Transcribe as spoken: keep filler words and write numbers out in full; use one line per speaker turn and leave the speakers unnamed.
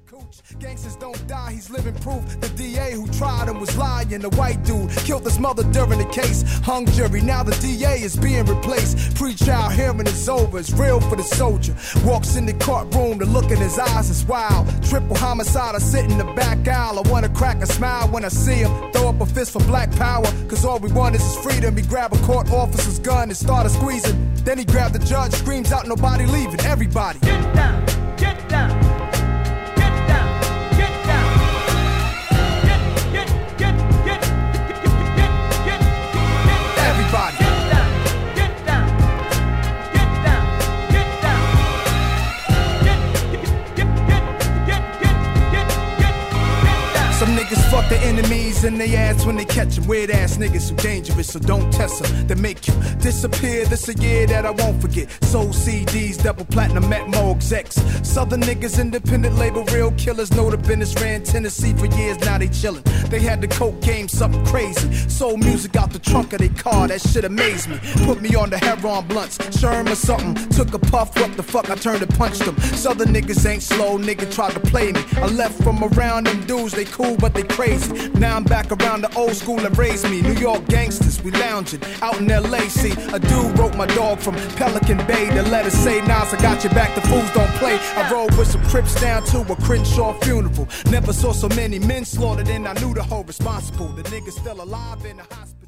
cooch. Gangsters don't die, he's living proof. The D A who tried him was lying. The white dude killed his mother during the case. Hung jury, now the D A is being replaced. Pre-trial hearing is over, it's real for the soldier. Walks in the courtroom, the look in his eyes is wild. Triple homicide, I sit in the back aisle. I wanna crack a smile when I see him. Throw up a fist for black power, cause all we want is his freedom. He grab a court officer's gun and started squeezing. Then he grabbed the judge, screams out, nobody leaving, everybody.
Get down, get down.
Some niggas fuck their enemies in they ass when they catch them. Weird ass niggas who dangerous, so don't test them. They make you disappear, this a year that I won't forget. Soul C Ds, double platinum, met more execs. Southern niggas, independent label, real killers. Know the business, ran Tennessee for years, now they chillin'. They had the coke game, something crazy. Soul music out the trunk of their car, that shit amazed me. Put me on the heroin blunts, Sherm or something. Took a puff, what the fuck, I turned and punched them. Southern niggas ain't slow, nigga tried to play me. I left from around them dudes, they cool but they crazy. Now I'm back around the old school and raised me. New York gangsters, we lounging out in L A. See, a dude wrote my dog from Pelican Bay. The letter say, Nas, I got your back, the fools don't play. I rode with some Crips down to a Crenshaw funeral. Never saw so many men slaughtered and I knew the whole responsible. The niggas still alive in the hospital.